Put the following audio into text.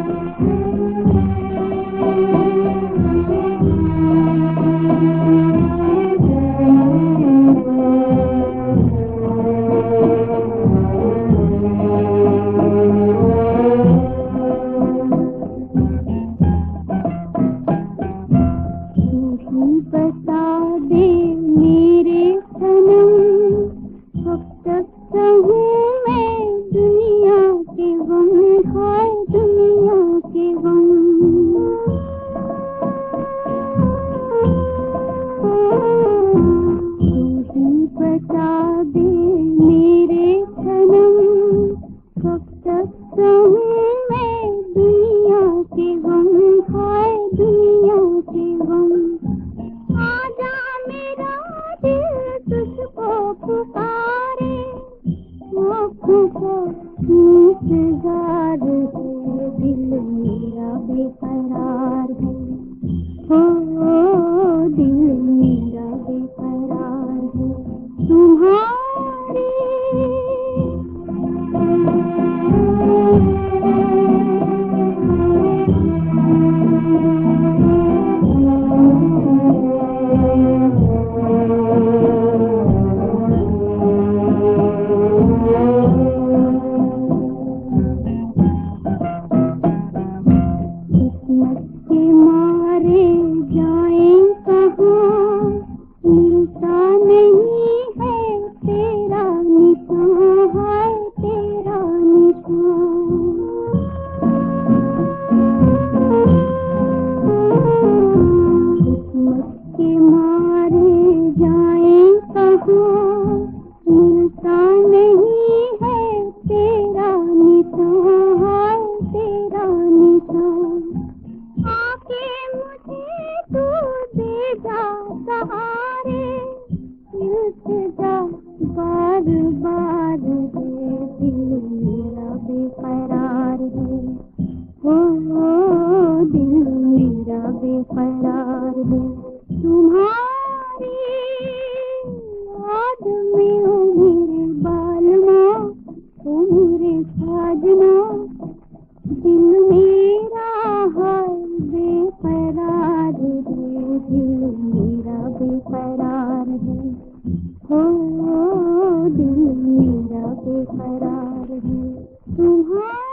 बता दे मेरे सनम, कब तक सहूं मैं दुनिया के गम, हाय दुनिया के गम। तू ही बता दे मेरे सनम, कब तक सहूं मैं दुनिया के गम, हाय दुनिया के गम। आजा मेरा दिल तुझको पुकारे, आँखों को इंतजार है, दिल मेरा बेकरार है, ओ दिल मेरा बेकरार है तुम्हारे। किस्मत के मारे जाएं कहाँ, मिलता नहीं है तेरा निशान, है तेरा निशान। किस्मत के मारे जाएं कहाँ, मिलता नहीं है तेरा निशान, है तेरा निशान। आके मुझे तू दे जा सहारे, इल्तिजा बार बार दे, दिल मेरा बेकरार है, ओ दिल मेरा बेकरार है तुम्हारी याद में। ओ मेरे बालमा, ओ मेरे साजना, दिल मेरा हाय बेकरार है, दिल मेरा बेकरार है, ओ दिल मेरा बेकरार है तुम्हारा।